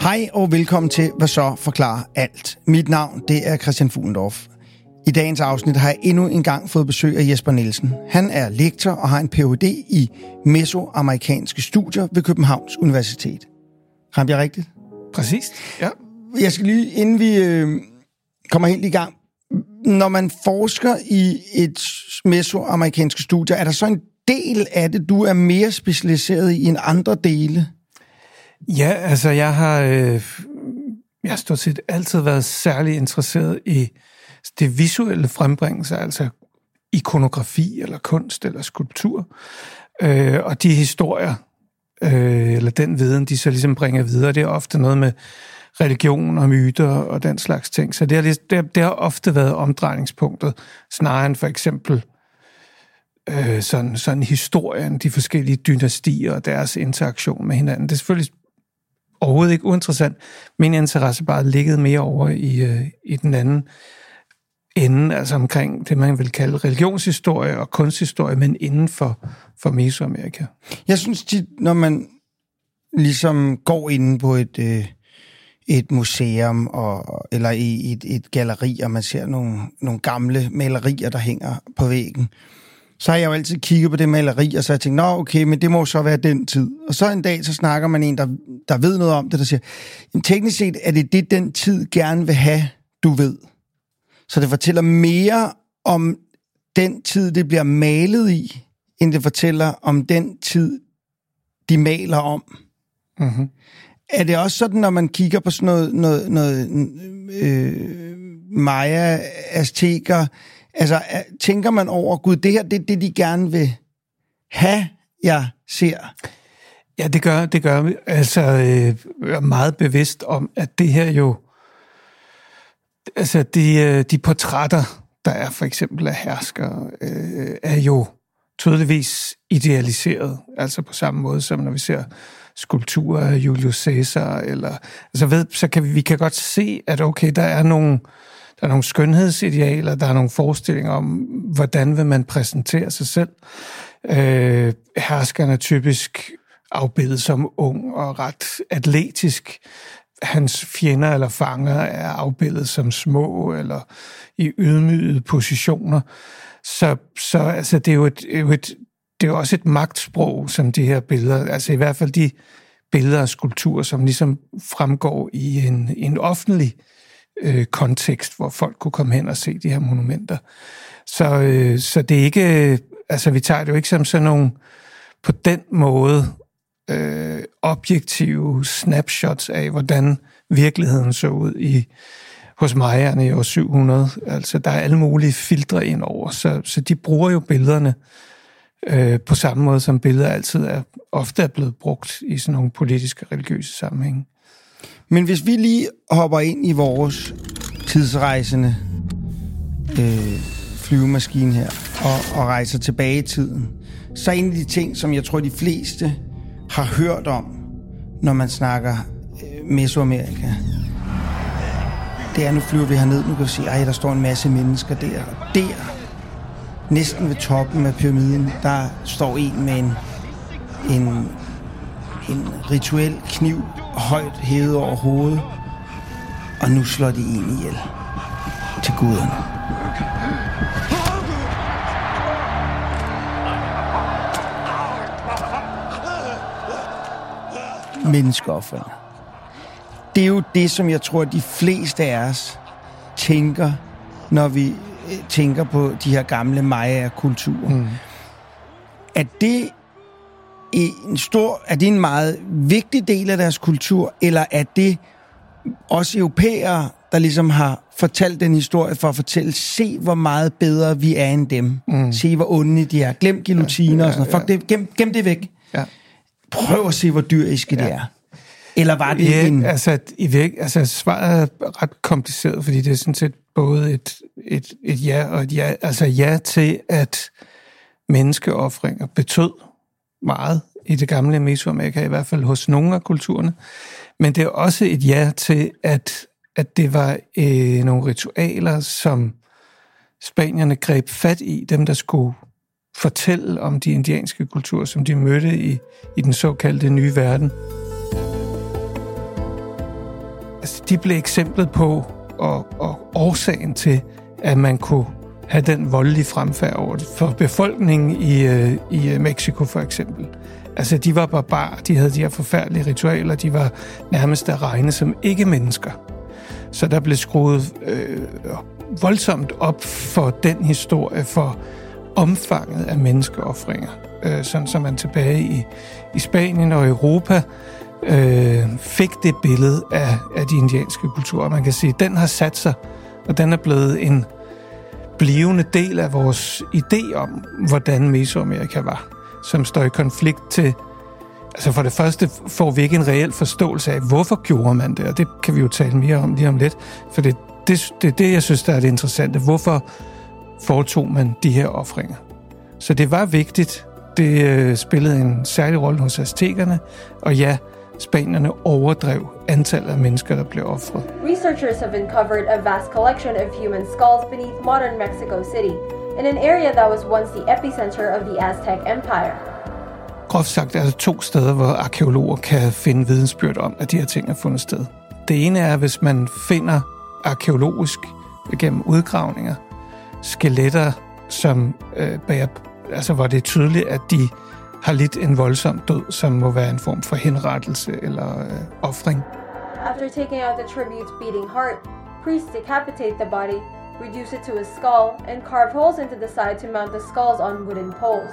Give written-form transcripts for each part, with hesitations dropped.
Hej og velkommen til Hvad så forklarer alt. Mit navn, det er Christian Fuglendorf. I dagens afsnit har jeg endnu en gang fået besøg af Jesper Nielsen. Han er lektor og har en Ph.D. i mesoamerikanske studier ved Københavns Universitet. Ramte jeg rigtigt? Præcis, ja. Jeg skal lige, inden vi kommer helt i gang. Når man forsker i et mesoamerikansk studie, er der så en del af det, du er mere specialiseret i end andre dele? Ja, altså jeg har stort set altid været særlig interesseret i det visuelle frembringelse, altså ikonografi eller kunst eller skulptur, og de historier, eller den viden, de så ligesom bringer videre, det er ofte noget med religion og myter og den slags ting. Så det har ofte været omdrejningspunktet, snarere end for eksempel sådan historien, de forskellige dynastier og deres interaktion med hinanden. Det er selvfølgelig overhovedet ikke uinteressant. Min interesse bare ligget mere over i den anden ende, altså omkring det, man vil kalde religionshistorie og kunsthistorie, men inden for Mesoamerika. Jeg synes tit, når man ligesom går inde på et museum eller i et galleri, og man ser nogle gamle malerier, der hænger på væggen, så har jeg jo altid kigget på det maleri, og så har jeg tænkt, nå okay, men det må så være den tid. Og så en dag, så snakker man en, der ved noget om det, der siger, teknisk set er det den tid gerne vil have, du ved. Så det fortæller mere om den tid, det bliver malet i, end det fortæller om den tid, de maler om. Mm-hmm. Er det også sådan, når man kigger på sådan noget Maya, Azteker, altså tænker man over, gud, det her, det er det, de gerne vil have, jeg ser? Ja, det gør vi. Altså, jeg er meget bevidst om, at det her jo, altså de portrætter, der er for eksempel af herskere, er jo tydeligvis idealiseret, altså på samme måde som når vi ser skulpturer af Julius Caesar, eller altså så kan vi kan godt se, at okay, der er nogle skønhedsidealer, der er nogle forestillinger om, hvordan vil man præsentere sig selv. Herskeren er typisk afbildet som ung og ret atletisk. Hans fjender eller fanger er afbildet som små eller i ydmygede positioner. Så altså, det er jo også et magtsprog, som de her billeder, altså i hvert fald de billeder og skulpturer, som ligesom fremgår i en offentlig kontekst, hvor folk kunne komme hen og se de her monumenter. Så det er ikke, altså vi tager det jo ikke som sådan nogle, på den måde, objektive snapshots af, hvordan virkeligheden så ud hos Mayaerne i år 700. Altså der er alle mulige filtre ind over, så de bruger jo billederne på samme måde, som billeder altid ofte er blevet brugt i sådan nogle politiske og religiøse sammenhænge. Men hvis vi lige hopper ind i vores tidsrejsende flyvemaskine her, og rejser tilbage i tiden, så er en af de ting, som jeg tror, de fleste har hørt om, når man snakker Mesoamerika, det er, nu flyver vi herned, nu kan vi se, der står en masse mennesker der, og der, næsten ved toppen af pyramiden, der står en med en rituel kniv højt hævet over hovedet, og nu slår de en ihjel til guderne. Menneskeofrene. Det er jo det, som jeg tror, de fleste af os tænker, når vi tænker på de her gamle Maya-kulturer. Mm. Er det en meget vigtig del af deres kultur, eller er det også europæere, der ligesom har fortalt den historie for at fortælle, se hvor meget bedre vi er end dem. Mm. Se hvor onde de er. Glem guillotiner og sådan noget. Fuck det, gem det væk. Ja. Prøv at se, hvor dyriske de er. Eller var det en... Altså, svaret er ret kompliceret, fordi det er sådan set både et ja og et ja. Altså ja til, at menneskeofringer betød meget i det gamle Mesoamerika, i hvert fald hos nogle af kulturerne. Men det er også et ja til, at det var nogle ritualer, som spanierne greb fat i, dem der skulle fortælle om de indianske kulturer, som de mødte i den såkaldte nye verden. de blev eksemplet på og årsagen til, at man kunne have den voldelige fremfærd over det. For befolkningen i Mexico for eksempel. Altså, de var barbarer, de havde de her forfærdelige ritualer, de var nærmest at regne som ikke-mennesker. Så der blev skruet voldsomt op for den historie, for omfanget af menneskeofringer. Sådan som man tilbage i Spanien og Europa fik det billede af de indianske kulturer. Man kan sige, at den har sat sig, og den er blevet en blivende del af vores idé om, hvordan Mesoamerika var, som står i konflikt til. Altså for det første får vi ikke en reel forståelse af, hvorfor gjorde man det, og det kan vi jo tale mere om lige om lidt, for det er det, jeg synes, der er det interessante. Hvorfor foretog man de her ofringer? Så det var vigtigt. Det spillede en særlig rolle hos aztekerne, og ja, spanierne overdrev antallet af mennesker, der blev ofret. Researchers have uncovered a vast collection of human skulls beneath modern Mexico City, in an area that was once the epicenter of the Aztec Empire. Groft sagt er der 2 steder, hvor arkeologer kan finde vidensbyrd om, at de her ting er fundet sted. Det ene er, hvis man finder arkeologisk gennem udgravninger skeletter, som bærer, altså hvor det er tydeligt, at de har lidt en voldsom død, som må være en form for henrettelse eller ofring. After taking out the tribute's beating heart, priests decapitate the body, reduce it to a skull, and carve holes into the side to mount the skulls on wooden poles.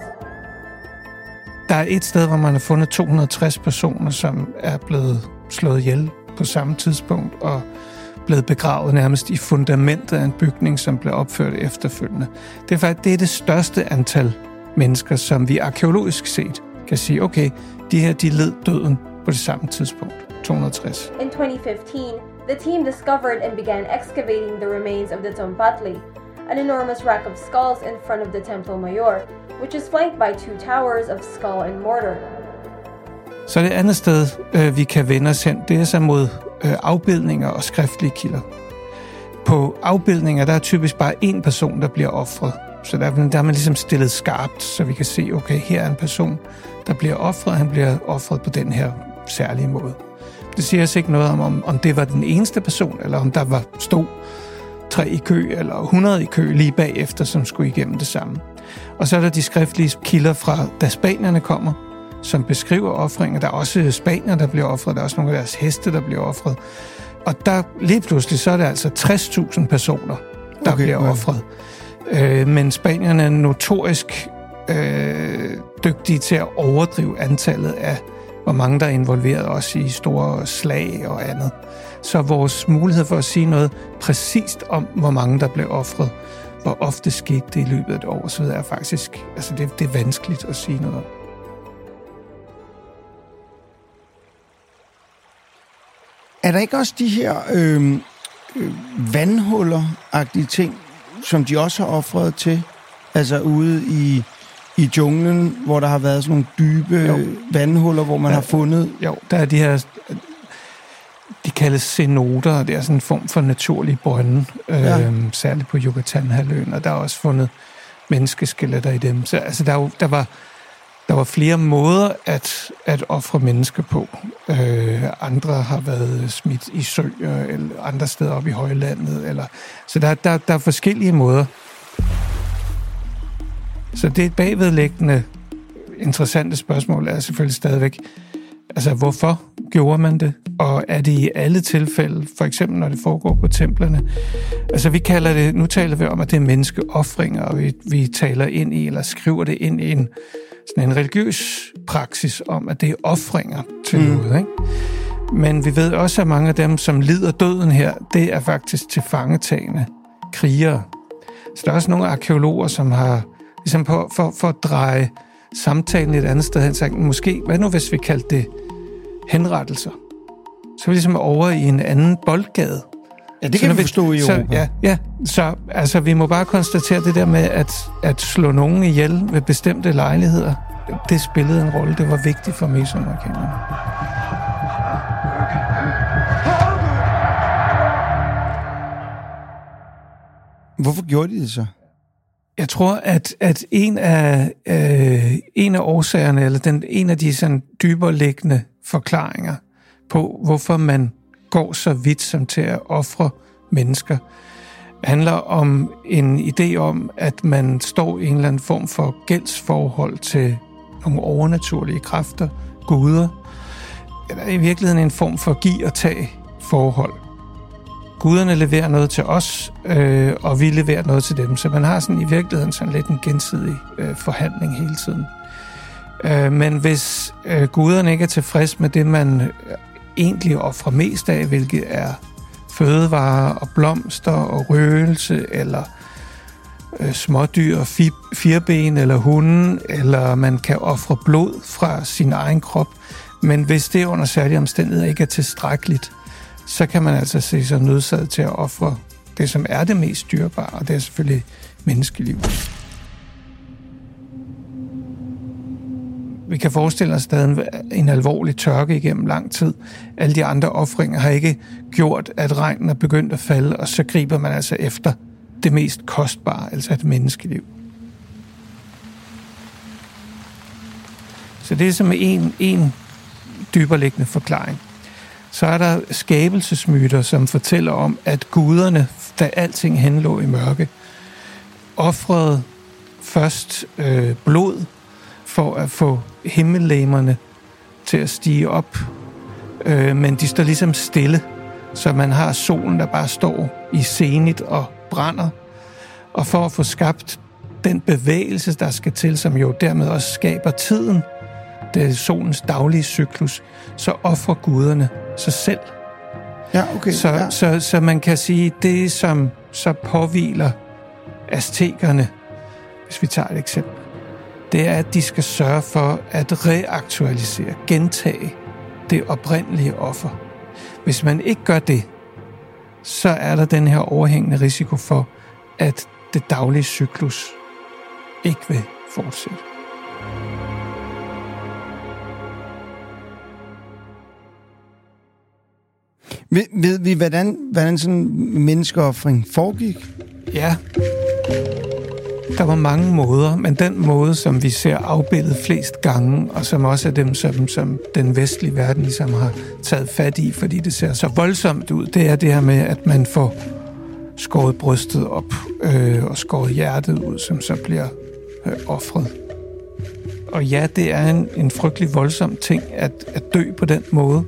Der er et sted, hvor man har fundet 260 personer, som er blevet slået ihjel på samme tidspunkt og blevet begravet nærmest i fundamentet af en bygning, som blev opført efterfølgende. Det er faktisk det største antal mennesker, som vi arkeologisk set kan sige, okay, de her, de led døden på det samme tidspunkt, 260. In 2015, the team discovered and began excavating the remains of the Tompatli, an enormous rack of skulls in front of the Templo Mayor, which is flanked by 2 towers of skull and mortar. Så det andet sted, vi kan vende os hen, det er så mod afbildninger og skriftlige kilder. På afbildninger, der er typisk bare én person, der bliver ofret. Så der er man ligesom stillet skarpt, så vi kan se, okay, her er en person, der bliver ofret, han bliver ofret på den her særlige måde. Det siger altså ikke noget om det var den eneste person, eller om der stod 3 i kø, eller 100 i kø lige bagefter, som skulle igennem det samme. Og så er der de skriftlige kilder fra, da spanierne kommer, som beskriver ofringer. Der er også spanier, der bliver ofret, der er også nogle af deres heste, der bliver ofret. Og der lige pludselig, så er det altså 60.000 personer, der bliver ofret. Men spanierne er notorisk dygtige til at overdrive antallet af, hvor mange der er involveret også i store slag og andet. Så vores mulighed for at sige noget præcist om, hvor mange der blev ofret, hvor ofte skete det i løbet af et år, så er faktisk, altså det er vanskeligt at sige noget om. Er der ikke også de her vandhuller-agtige ting, som de også har offret til? Altså ude i junglen, hvor der har været sådan nogle dybe vandhuller, hvor man har fundet... Jo, der er de her... De kaldes cenoter, og det er sådan en form for naturlige brønde, særligt på Yucatan-halvøen, og der er også fundet menneskeskeletter i dem. Så altså, der var flere måder at ofre mennesker på. Andre har været smidt i søer, eller andre steder op i højlandet. Så der er forskellige måder. Så det bagvedliggende interessante spørgsmål er selvfølgelig stadigvæk, altså hvorfor gjorde man det? Og er det i alle tilfælde, for eksempel når det foregår på templerne? Altså vi kalder det, nu taler vi om, at det er menneskeofringer, og vi taler ind i, eller skriver det ind i sådan en religiøs praksis om, at det er ofringer til noget, ikke? Men vi ved også, at mange af dem, som lider døden her, det er faktisk tilfangetagende krigere. Så der er også nogle arkeologer, som har, ligesom for at dreje samtalen et andet sted hen, sagt, måske, hvad nu hvis vi kaldte det henrettelser? Så er vi ligesom over i en anden boldgade. Ja, det kan vi forstå i Europa. Så altså, vi må bare konstatere det der med at slå nogen ihjel ved bestemte lejligheder. Det spillede en rolle. Det var vigtigt for mesoamerikanerne. Hvorfor gjorde de det så? Jeg tror, at en af årsagerne, eller en af de sådan dybere liggende forklaringer på, hvorfor man går så vidt som til at ofre mennesker. Det handler om en idé om, at man står i en eller anden form for gældsforhold til nogle overnaturlige kræfter, guder, eller i virkeligheden en form for giv og tag forhold. Guderne leverer noget til os, og vi leverer noget til dem, så man har sådan i virkeligheden sådan lidt en gensidig forhandling hele tiden. Men hvis guderne ikke er tilfreds med det, man egentlig offrer mest af, hvilket er fødevarer og blomster og røgelse, eller smådyr, firben eller hunden, eller man kan ofre blod fra sin egen krop. Men hvis det under særlige omstændigheder ikke er tilstrækkeligt, så kan man altså se sig nødsaget til at ofre det, som er det mest dyrebare, og det er selvfølgelig menneskeliv. Vi kan forestille os stadig en alvorlig tørke igennem lang tid. Alle de andre ofringer har ikke gjort, at regnen er begyndt at falde, og så griber man altså efter det mest kostbare, altså et menneskeliv. Så det er som en dyberliggende forklaring. Så er der skabelsesmyter, som fortæller om, at guderne, da alting henlå i mørke, ofrede først blod for at få himmellegemerne til at stige op. Men de står ligesom stille, så man har solen, der bare står i zenit og brænder. Og for at få skabt den bevægelse, der skal til, som jo dermed også skaber tiden, det er solens daglige cyklus, så ofrer guderne sig selv. Ja, okay. Så man kan sige, det som så påhviler aztekerne, hvis vi tager et eksempel, det er, at de skal sørge for at reaktualisere, gentage det oprindelige offer. Hvis man ikke gør det, så er der den her overhængende risiko for, at det daglige cyklus ikke vil fortsætte. Ved vi, hvordan sådan en menneskeoffring foregik? Ja, der var mange måder, men den måde, som vi ser afbildet flest gange, og som også er dem, som den vestlige verden ligesom har taget fat i, fordi det ser så voldsomt ud, det er det her med, at man får skåret brystet op og skåret hjertet ud, som så bliver ofret. Og ja, det er en frygtelig voldsom ting at dø på den måde.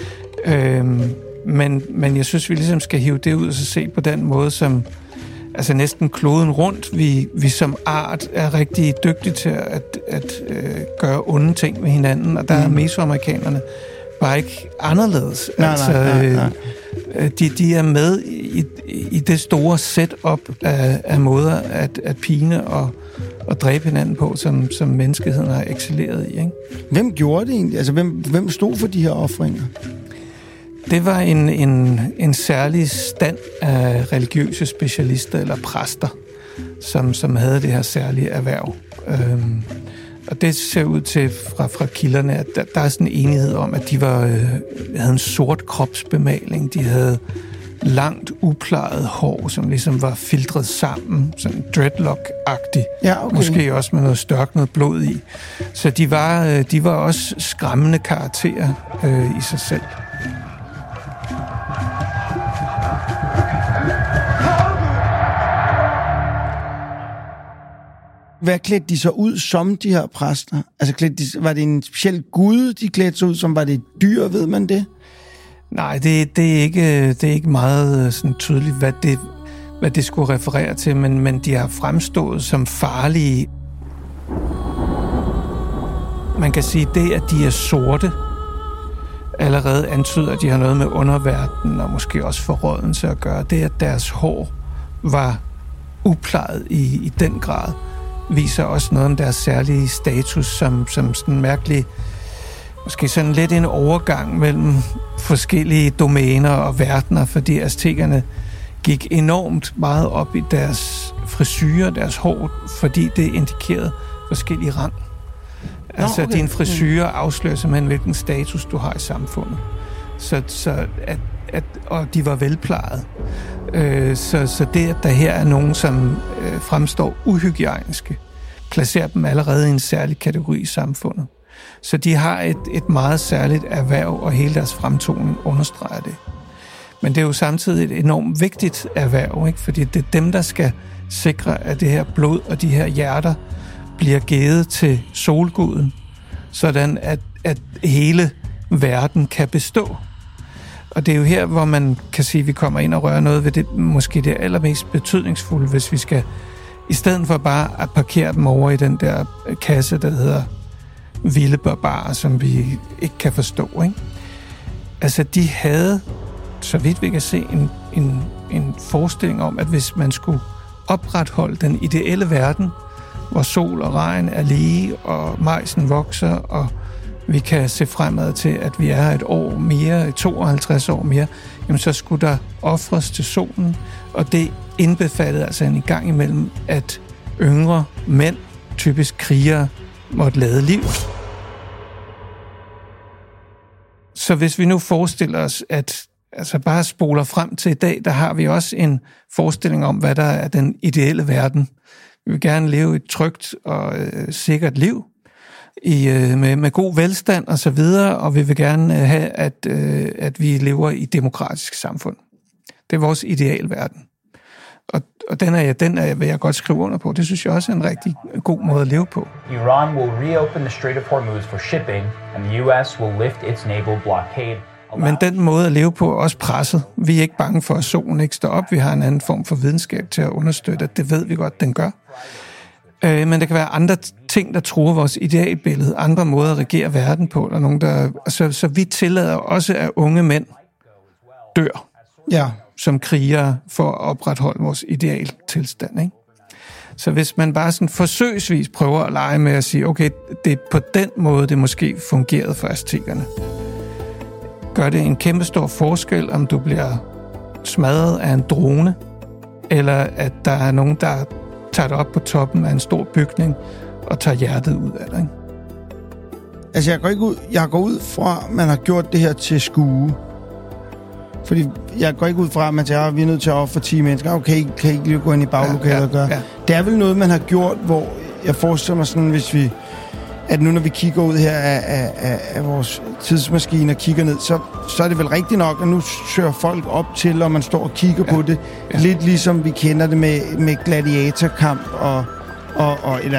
Men jeg synes, vi ligesom skal hive det ud og så se på den måde, som altså næsten kloden rundt. Vi som art er rigtig dygtige til at gøre onde ting med hinanden, og der er mesoamerikanerne bare ikke anderledes. Nej. De er med i det store setup af måder at pine og dræbe hinanden på, som menneskeheden har excelleret i. Ikke? Hvem gjorde det egentlig? Altså, hvem stod for de her ofringer? Det var en særlig stand af religiøse specialister eller præster, som havde det her særlige erhverv. Og det ser ud til fra kilderne, at der er sådan en enighed om, at de havde en sort kropsbemaling. De havde langt uplejet hår, som ligesom var filtret sammen, sådan dreadlock-agtigt. Ja, okay. Måske også med noget størknet blod i. Så de var også skræmmende karakterer i sig selv. Hvad klædte de så ud som, de her præster? Altså, var det en speciel gud, de klædte sig ud som? Var det et dyr, ved man det? Nej, det er ikke meget sådan tydeligt, hvad det skulle referere til, men de har fremstået som farlige. Man kan sige, det, at de er sorte, allerede antyder, at de har noget med underverdenen og måske også forrådelse at gøre. Det, at deres hår var uplejet i den grad, viser også noget om deres særlige status som sådan mærkelig, måske sådan lidt en overgang mellem forskellige domæner og verdener, fordi aztekerne gik enormt meget op i deres frisyrer, deres hår, fordi det indikerede forskellige rang. Altså, okay. Din frisyrer afslører simpelthen, hvilken status du har i samfundet. Og de var velplejet. Så det, at der her er nogen, som fremstår uhygiejniske, placerer dem allerede i en særlig kategori i samfundet. Så de har et meget særligt erhverv, og hele deres fremtoning understreger det. Men det er jo samtidig et enormt vigtigt erhverv, ikke? Fordi det er dem, der skal sikre, at det her blod og de her hjerter bliver givet til solguden, sådan at hele verden kan bestå. Og det er jo her, hvor man kan sige, at vi kommer ind og rører noget ved det, måske det allermest betydningsfulde, hvis vi skal, i stedet for bare at parkere dem over i den der kasse, der hedder vilde barbarer, som vi ikke kan forstå, ikke? Altså, de havde, så vidt vi kan se, en forestilling om, at hvis man skulle opretholde den ideelle verden, hvor sol og regn er lige, og majsen vokser, og vi kan se fremad til, at vi er et år mere, 52 år mere, jamen så skulle der ofres til solen, og det indbefattede altså en gang imellem, at yngre mænd, typisk krigere, måtte lade liv. Så hvis vi nu forestiller os, at altså bare spoler frem til i dag, der har vi også en forestilling om, hvad der er den ideelle verden. Vi vil gerne leve et trygt og sikkert liv med god velstand og så videre, og vi vil gerne have, at vi lever i et demokratisk samfund. Det er vores idealverden. Og den vil jeg godt skrive under på. Det synes jeg også er en rigtig god måde at leve på. Iran will reopen the Strait of Hormuz for shipping, and the US will lift its naval blockade. Men den måde at leve på er også presset. Vi er ikke bange for, at solen ikke står op. Vi har en anden form for videnskab til at understøtte, at det ved vi godt, den gør. Men der kan være andre ting, der truer vores idealbillede, andre måder at regere verden på, eller nogen, så vi tillader også, at unge mænd dør, som krigere for at opretholde vores idealtilstand, ikke? Så hvis man bare sådan forsøgsvis prøver at lege med at sige, okay, det er på den måde, det måske fungerede for aztekerne, gør det en kæmpestor forskel, om du bliver smadret af en drone, eller at der er nogen, der tager dig op på toppen af en stor bygning og tager hjertet ud af dig, ikke? Altså, jeg går ud fra, at man har gjort det her til skue. Fordi jeg går ikke ud fra, at man siger, vi er nødt til at ofre 10 mennesker. Okay, kan I ikke lige gå ind i baglokalet og gøre? Ja. Det er vel noget, man har gjort, hvor jeg forestiller mig sådan, hvis vi... at nu når vi kigger ud her af vores tidsmaskine og kigger ned, så er det vel rigtigt nok, at nu søger folk op til, og man står og kigger på det. Ja. Lidt ligesom vi kender det med gladiatorkamp eller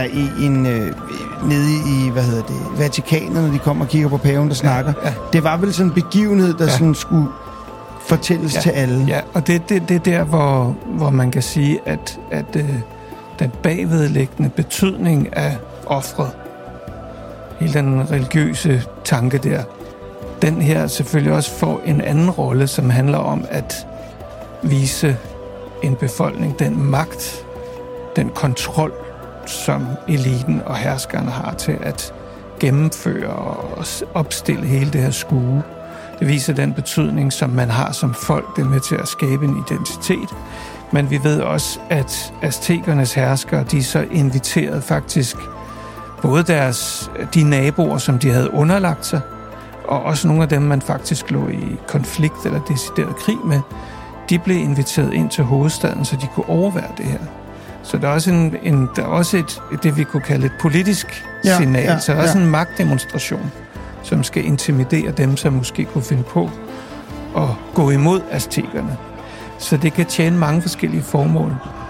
nede i, Vatikanet, når de kommer og kigger på paven, der snakker. Ja. Det var vel sådan en begivenhed, der sådan skulle fortælles til alle. Ja, og det er der, hvor man kan sige, at den bagvedliggende betydning af offret, hele den religiøse tanke der, den her selvfølgelig også får en anden rolle, som handler om at vise en befolkning den magt, den kontrol, som eliten og herskerne har til at gennemføre og opstille hele det her skue. Det viser den betydning, som man har som folk. Det er med til at skabe en identitet. Men vi ved også, at aztekernes herskere, de så inviterede faktisk både de naboer, som de havde underlagt sig, og også nogle af dem, man faktisk lå i konflikt eller decideret krig med, de blev inviteret ind til hovedstaden, så de kunne overvære det her. Så der er også, det vi kunne kalde et politisk signal, så der er også en magtdemonstration, som skal intimidere dem, som måske kunne finde på at gå imod aztekerne. Så det kan tjene mange forskellige formål.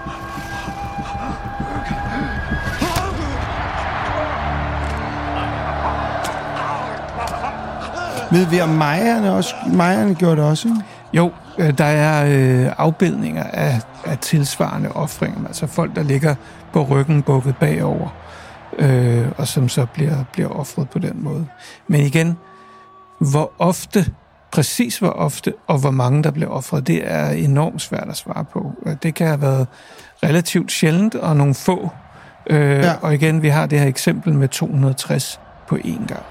Ved vi, om majerne gjorde det også? Jo, der er afbildninger af tilsvarende ofringer, altså folk, der ligger på ryggen bukket bagover, og som så bliver ofret på den måde. Men igen, præcis hvor ofte og hvor mange, der bliver ofret, det er enormt svært at svare på. Det kan have været relativt sjældent, og nogle få. Og igen, vi har det her eksempel med 260 på én gang.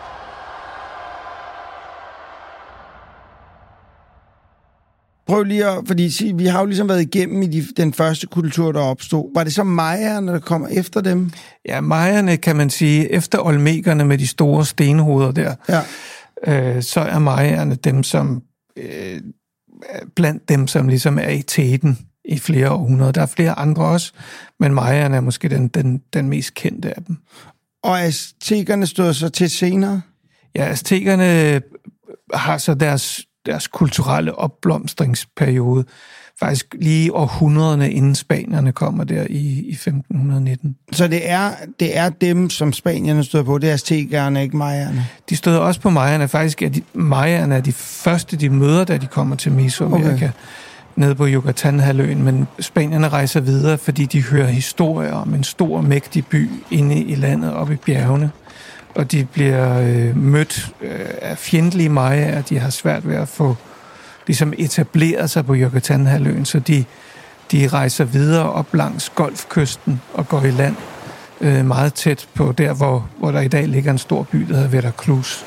Prøv lige fordi vi har jo ligesom været igennem i den første kultur, der opstod. Var det så majerne, der kommer efter dem? Ja, majerne kan man sige, efter olmekerne med de store stenhoveder der, så er majerne dem, som blandt dem, som ligesom er i teten i flere århundreder. Der er flere andre også, men majerne er måske den mest kendte af dem. Og aztekerne stod så til senere? Ja, aztekerne har så deres deres kulturelle opblomstringsperiode, faktisk lige århundrederne inden spanierne kommer der i 1519. Så det er dem, som spanierne støder på, det er aztekerne, ikke mayaerne? De støder også på mayaerne. Faktisk er mayaerne er de første, de møder, da de kommer til Mesoamerika, nede på Yucatan-halvøen, men spanierne rejser videre, fordi de hører historier om en stor, mægtig by inde i landet, oppe i bjergene, og de bliver mødt af fjendtlige mayaer, de har svært ved at få ligesom etableret sig på Yucatan-halvøen, så de rejser videre op langs Golfkysten og går i land meget tæt på der, hvor der i dag ligger en stor by, der hedder Veracruz.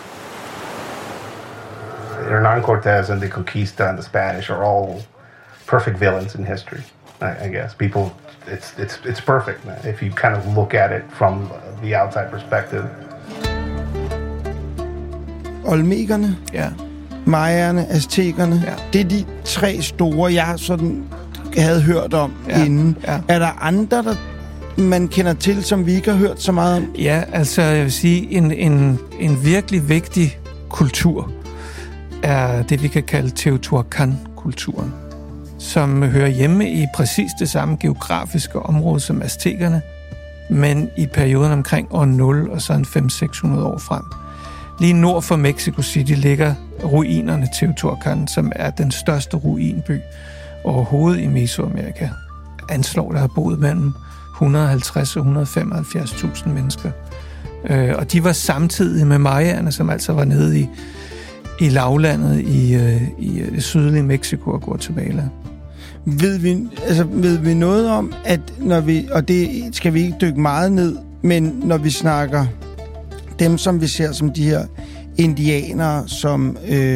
Hernán Cortés and the Conquista and the Spanish are all perfect villains in history, I guess. People, it's perfect, man, if you kind of look at it from the outside perspective. Olmekerne, mayaerne, aztekerne, det er de tre store, jeg sådan havde hørt om inden. Ja. Er der andre, man kender til, som vi ikke har hørt så meget om? Ja, altså jeg vil sige, en virkelig vigtig kultur er det, vi kan kalde Teotihuacan-kulturen, som hører hjemme i præcis det samme geografiske område som aztekerne, men i perioden omkring år 0 og så en 500-600 år frem. Lige nord for Mexico City ligger ruinerne Teotihuacan, som er den største ruinby overhovedet i Mesoamerika. Anslår, der har boet mellem 150 og 175.000 mennesker. Og de var samtidig med mayaerne, som altså var nede i lavlandet i det sydlige Mexico og Guatemala. Ved vi noget om, at når vi, og det skal vi ikke dykke meget ned, men når vi snakker dem, som vi ser som de her indianere, som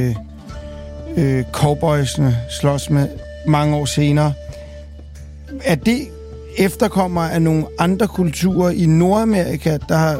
cowboysene slås med mange år senere, er det efterkommer af nogle andre kulturer i Nordamerika,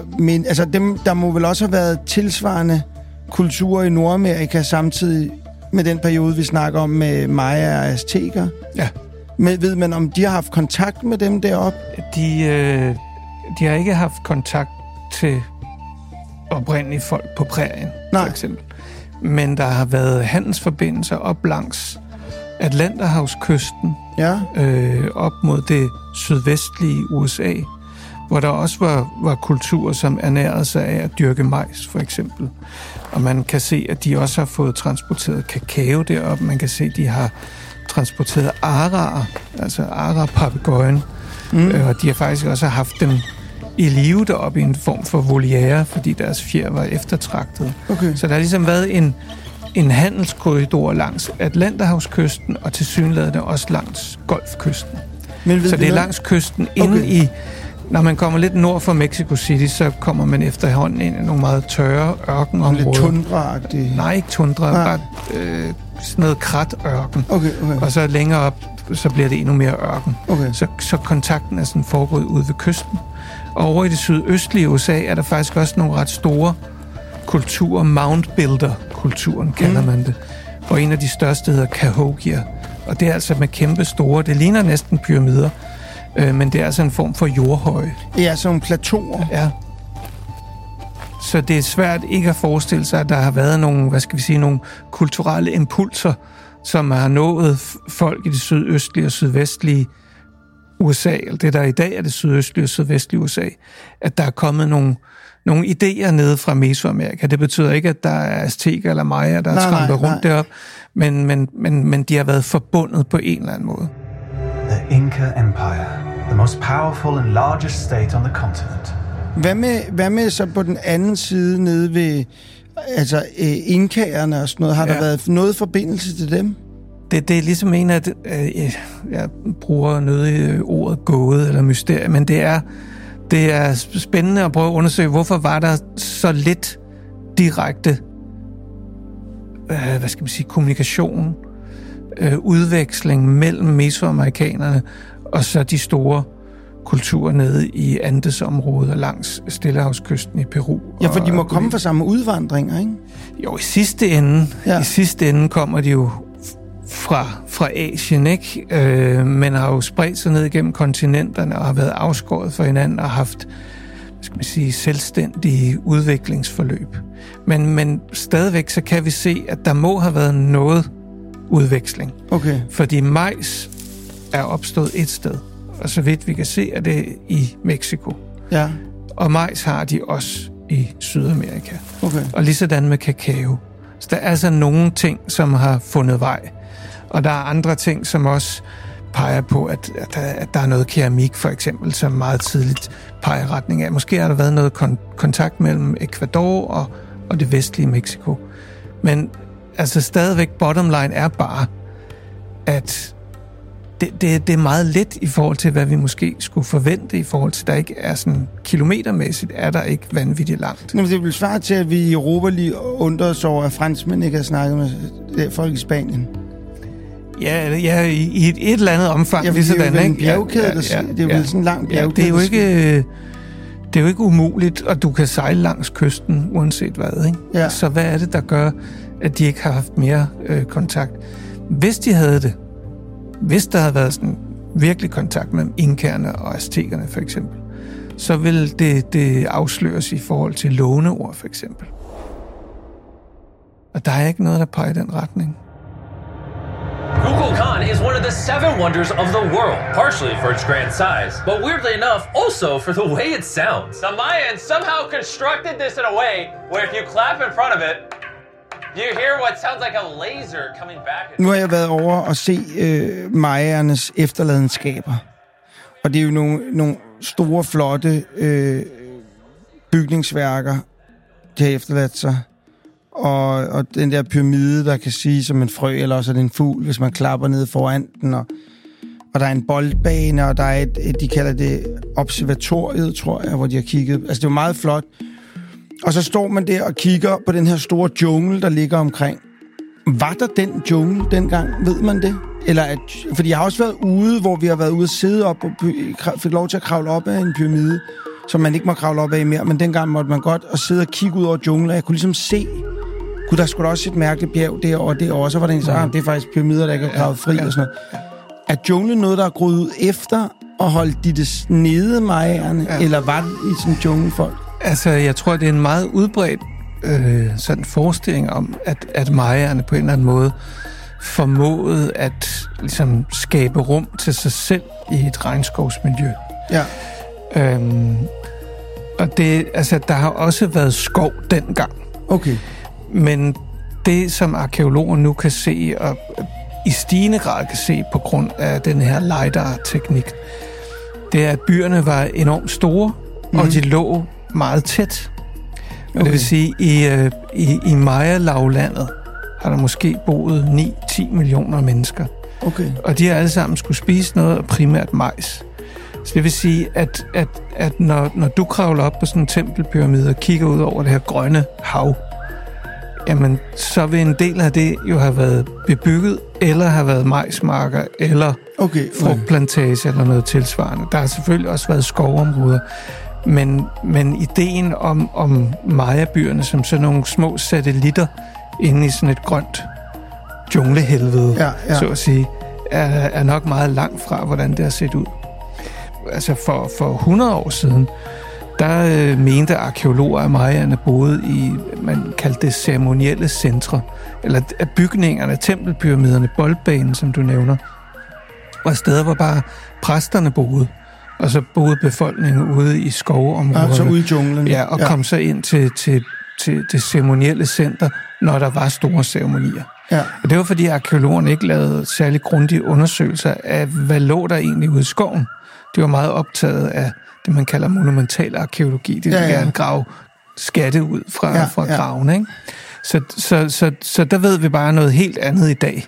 der må vel også have været tilsvarende kulturer i Nordamerika samtidig med den periode, vi snakker om med maya og azteker? Ja. Men ved man, om de har haft kontakt med dem deroppe? De har ikke haft kontakt til oprindelige folk på prærien, for eksempel. Men der har været handelsforbindelser op langs Atlanterhavskysten, op mod det sydvestlige USA, hvor der også var kulturer, som ernærede sig af at dyrke majs, for eksempel. Og man kan se, at de også har fået transporteret kakao derop. Man kan se, at de har transporteret araer, altså ara-papegøjen. Og de har faktisk også haft dem i live deroppe i en form for voliere, fordi deres fjer var eftertragtet. Okay. Så der har ligesom været en handelskorridor langs Atlanterhavskysten, og tilsyneladende også langs Golfkysten. Så det er langs kysten inde i... Når man kommer lidt nord for Mexico City, så kommer man efterhånden ind i nogle meget tørre ørkenområder. Lidt tundra-agtigt? Nej, ikke tundra, bare sådan noget kratørken. Okay. Og så længere op, så bliver det endnu mere ørken. Okay. Så kontakten er sådan foregået ude ved kysten. Og over i det sydøstlige USA er der faktisk også nogle ret store kulturer. Mound Builder-kulturen kalder man det. Og en af de største hedder Cahokia. Og det er altså med kæmpe store, det ligner næsten pyramider, men det er altså en form for jordhøje. Ja, sådan nogle plateauer. Ja. Så det er svært ikke at forestille sig, at der har været nogle, nogle kulturelle impulser, som har nået folk i det sydøstlige og sydvestlige USA, eller det der i dag er det sydøstlige og sydvestlige USA, at der er kommet nogle idéer nede fra Mesoamerika. Det betyder ikke, at der er azteker eller maya, der er trampet rundt derop, men de har været forbundet på en eller anden måde. The Inca Empire, the most powerful and largest state on the continent. Hvad med så på den anden side nede ved inkaerne og sådan noget? Har der været noget forbindelse til dem? Det er ligesom en af jeg bruger nødig ordet gåde eller mysterie, men det er spændende at prøve at undersøge, hvorfor var der så lidt direkte kommunikation, udveksling mellem mesoamerikanerne og så de store kulturer nede i Andesområdet langs Stillehavskysten i Peru. Ja, for de må komme fra samme udvandringer, ikke? Jo, i sidste ende kommer de jo fra Asien, ikke? Men har jo spredt sig ned igennem kontinenterne og har været afskåret fra hinanden og haft skal man sige, selvstændige udviklingsforløb. Men stadigvæk så kan vi se, at der må have været noget udveksling. Okay. Fordi majs er opstået et sted, og så vidt vi kan se, er det i Mexico. Ja. Og majs har de også i Sydamerika. Okay. Og ligesådan med kakao. Så der er altså nogle ting, som har fundet vej. Og der er andre ting, som også peger på, at der er noget keramik, for eksempel, som meget tidligt peger retning af. Måske har der været noget kontakt mellem Ecuador og det vestlige Mexico. Men altså stadigvæk bottom line er bare, at det er meget let i forhold til, hvad vi måske skulle forvente, i forhold til, der ikke er sådan kilometermæssigt, er der ikke vanvittigt langt. Men det vil svare til, at vi i Europa lige undrer os over, at franskmænd ikke har snakket med folk i Spanien. Ja, i et eller andet omfang. Ja, det er jo en bjergkæde, det er jo sådan en lang bjergkæde. Det er jo ikke umuligt, at du kan sejle langs kysten, uanset hvad, ikke? Ja. Så hvad er det, der gør, at de ikke har haft mere kontakt? Hvis de havde det, hvis der havde været sådan virkelig kontakt mellem inkerne og aztekerne, for eksempel, så vil det afsløres i forhold til låneord, for eksempel. Og der er ikke noget, der peger i den retning. Kukulkan is one of the 7 wonders of the world, partially for its grand size, but weirdly enough, also for the way it sounds. The Mayans somehow constructed this in a way where if you clap in front of it, you hear what sounds like a laser coming back. Nu har jeg været over og se mayaernes efterladenskaber. Og det er jo nogle store, flotte bygningsværker, de har efterladt sig. Og den der pyramide, der kan sige som en frø, eller også er det en fugl, hvis man klapper ned foran den. Og der er en boldbane, og der er de kalder det observatoriet, tror jeg, hvor de har kigget. Altså, det er jo meget flot. Og så står man der og kigger på den her store jungle, der ligger omkring. Var der den jungle dengang? Ved man det? Eller fordi jeg har også været ude, hvor vi har været ude at sidde op og fik lov til at kravle op af en pyramide, som man ikke må kravle op af mere, men dengang måtte man godt og sidde og kigge ud over junglen, og jeg kunne ligesom se, der skulle også et mærkeligt bjerg derovre, så var det en så, det er faktisk pyramider, der ikke er gravet fri og sådan noget. Er junglen noget, der er groet ud efter og holdt de det nede, mayaerne, eller var det i sådan en junglefolk? Altså, jeg tror, det er en meget udbredt sådan forestilling om, at mayaerne på en eller anden måde formåede at ligesom skabe rum til sig selv i et regnskovsmiljø. Ja. Og det, altså, der har også været skov dengang. Okay. Men det, som arkeologer nu kan se, og i stigende grad kan se på grund af den her LiDAR-teknik, det er, at byerne var enormt store, og de lå meget tæt. Og det vil sige, i Maya-lavlandet har der måske boet 9-10 millioner mennesker. Okay. Og de har alle sammen skulle spise noget, og primært majs. Så det vil sige, at når du kravler op på sådan en tempelpyramide og kigger ud over det her grønne hav, jamen, så vil en del af det jo have været bebygget, eller have været majsmarker, eller frugtplantage, eller noget tilsvarende. Der har selvfølgelig også været skovområder. Men ideen om Maya-byerne som sådan nogle små satellitter inde i sådan et grønt djunglehelvede, så at sige, er nok meget langt fra, hvordan det har set ud. Altså for 100 år siden, der mente arkeologer, at mayaerne boede i, man kaldte det ceremonielle centre, eller bygningerne, tempelpyramiderne, boldbanen, som du nævner, var steder, hvor bare præsterne boede, og så boede befolkningen ude i skovområderne. Altså ude i junglen. Ja, og kom så ind til det ceremonielle center, når der var store ceremonier. Ja. Og det var, fordi arkeologerne ikke lavede særlig grundige undersøgelser af, hvad lå der egentlig ude i skoven. De var meget optaget af det, man kalder monumental arkeologi. Det vil gerne grave skatte ud fra graven, ikke? Så der ved vi bare noget helt andet i dag.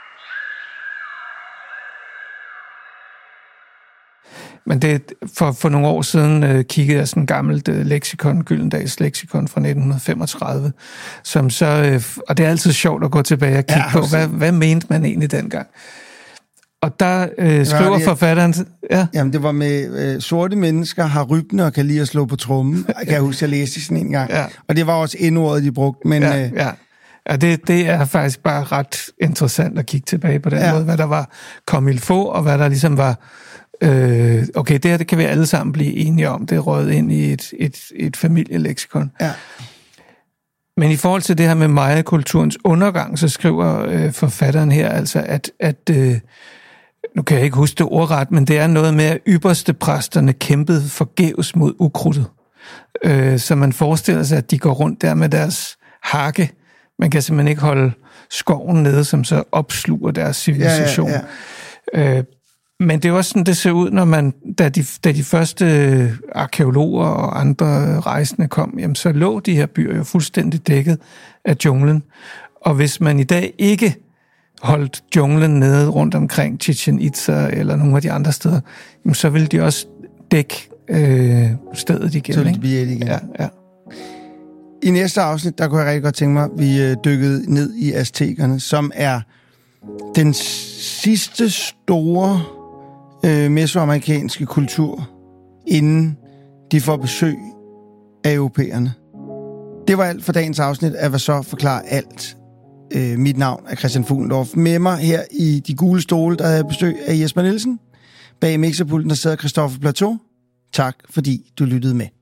Men det, for nogle år siden kiggede jeg sådan et gammelt leksikon, Gyldendals leksikon fra 1935, som så, og det er altid sjovt at gå tilbage og kigge på, hvad mente man egentlig dengang? Og der skriver forfatteren... Ja. Jamen, det var med sorte mennesker har rybne og kan lide at slå på trommen. Kan jeg huske, jeg læste sådan en gang. Ja. Og det var også endordet, de brugte. Men, det er faktisk bare ret interessant at kigge tilbage på den måde, hvad der var comme il faut, og hvad der ligesom var Okay, det her det kan vi alle sammen blive enige om. Det er røget ind i et familieleksikon. Ja. Men i forhold til det her med Maya-kulturens undergang, så skriver forfatteren her altså, at nu kan jeg ikke huske det ordret, men det er noget med, at ypperste præsterne kæmpede forgæves mod ukrudtet. Så man forestiller sig, at de går rundt der med deres hakke. Man kan simpelthen ikke holde skoven nede, som så opsluger deres civilisation. Ja. Men det er også sådan, det ser ud, når man, da de første arkæologer og andre rejsende kom, jamen, så lå de her byer jo fuldstændig dækket af junglen. Og hvis man i dag ikke holdt junglen nede rundt omkring Chichen Itza eller nogle af de andre steder, jamen, så ville de også dække stedet igen. Så ville de blive igen. Ja. I næste afsnit, der kunne jeg rigtig godt tænke mig, at vi dykkede ned i aztekerne, som er den sidste store mesoamerikanske kultur, inden de får besøg af europæerne. Det var alt for dagens afsnit af Hvad så forklarer alt. Mit navn er Christian Fuglendorf. Med mig her i de gule stole, der havde jeg besøg af Jesper Nielsen. Bag mixerpulten, der sidder Christoffer Plateau. Tak, fordi du lyttede med.